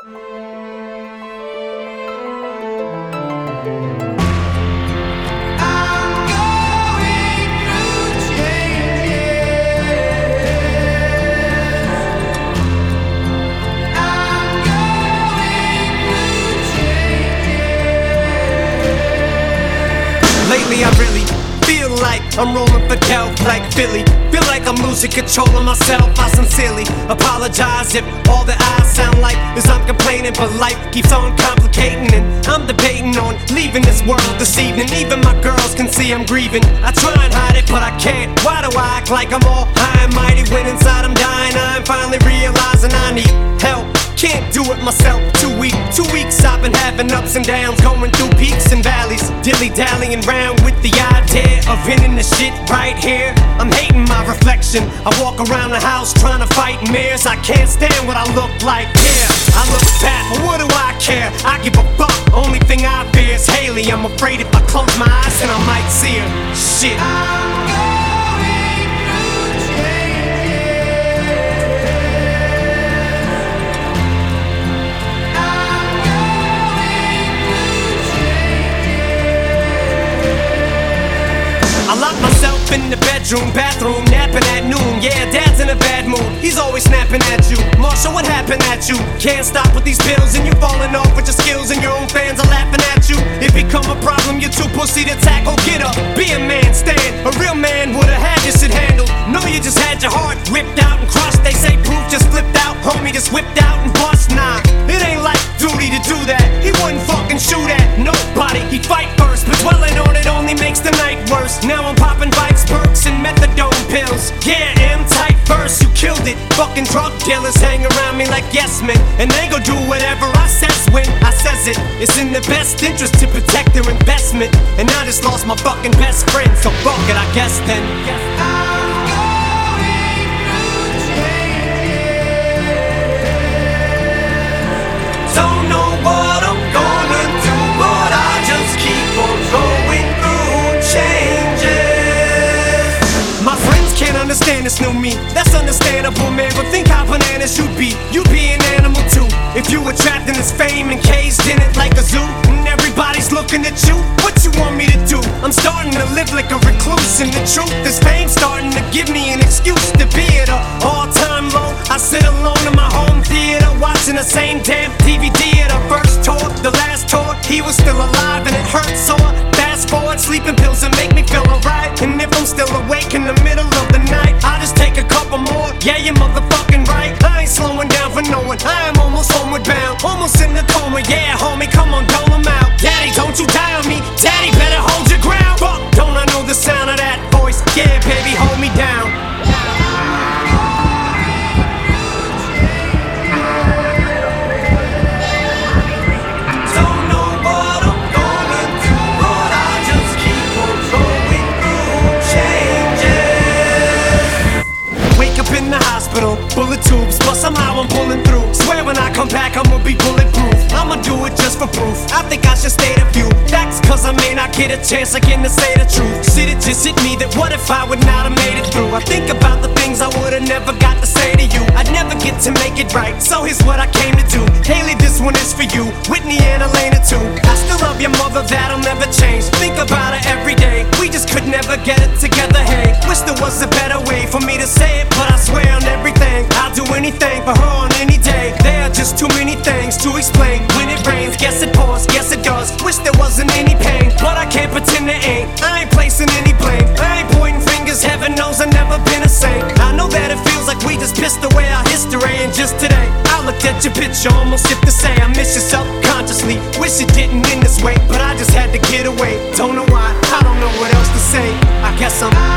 Lately I really feel like I'm rolling for kelp like Philly. Feel like I'm losing control of myself. I sincerely apologize if all that I sound like is I'm complaining, but life keeps on complicating, and I'm debating on leaving this world this evening. Even my girls can see I'm grieving. I try and hide it, but I can't. Why do I act like I'm all high and mighty when inside I'm dying? I'm finally realizing I need help. Can't do it myself, too weak. 2 weeks I've been having ups and downs, going through peaks and valleys, dilly-dallying around with the idea of ending the shit right here. I'm hating my reflection. I walk around the house trying to fight mirrors. I can't stand what I look like. Yeah, I look fat, but what do I care? I give a fuck. Only thing I fear is Haley. I'm afraid if I close my eyes then I might see her. Shit. I lock myself in the bathroom, napping at noon. Yeah, Dad's in a bad mood, he's always snapping at you. Marshall, what happened at you? Can't stop with these pills and you falling off with your skills, and your own fans are laughing at you. It become a problem, you're too pussy to tackle. Get up, be a man, stand. A real man would've had this shit handled. No, you just had your heart ripped out and crushed. They say proof just flipped out, homie just whipped out and bust. Nah, it ain't like duty to do that. He wouldn't fucking shoot at nobody, he'd fight first, but dwelling on it only makes the night worse. Now I'm popping bikes, perks, and methadone pills. Yeah, M-type verse, you killed it. Fucking drug dealers hang around me like yes men, and they gon' do whatever I says when I says it. It's in their best interest to protect their investment, and I just lost my fucking best friend, so fuck it, I guess then. Don't know what I'm gonna do, but I just keep on going through changes. My friends can't understand this new me, that's understandable, man, but think how bananas you'd be. You'd be an animal too, if you were trapped in this fame and caged in it like a zoo, and everybody's looking at you. What you want me to do? I'm starting to live like a recluse, and the truth is fame's starting to give me an excuse to be at an all-time low. I sit alone in my home theater, watching the same damn DVD at our first tour, the last tour. He was still alive and it hurt sore. Fast forward, sleeping pills that make me feel alright, and if I'm still awake in the middle of the night, I'll just take a couple more. Yeah, you're motherfucking right, I ain't slowing down for no one. I am almost homeward bound, almost in the coma. Yeah, homie, come on, dole 'em out. Daddy, don't you die on me. Daddy, better hold your ground. Fuck, don't I know the sound of that voice? Yeah, baby, hold me down. In the hospital, bullet tubes, but somehow I'm pulling through. Swear when I come back I'ma be bulletproof. I'ma do it just for proof. I think I should state a few facts, cause I may not get a chance again to say the truth. Shit, it just hit me that what if I would not have made it through? I think about the things I would've never got to say to you. I'd never get to make it right, so here's what I came to do. Haley, this one is for you, Whitney and Elena too. I still love your mother, that'll never change. Think about her every day, we just could never get it together. Hey, wish there was a better way for me to say it, but I swear on everything, I'll do anything for her on any day. There are just too many things to explain. When it rains, guess it pours, guess it does. Wish there wasn't any pain, but I can't pretend there ain't. I ain't placing any blame, I ain't pointing fingers, heaven knows I've never been a saint. I know that it feels like we just pissed away our history, and just today I looked at your picture, almost hit to say I miss you subconsciously. Wish it didn't end this way, but I just had to get away. Don't know why, I don't know what else to say. I guess I'm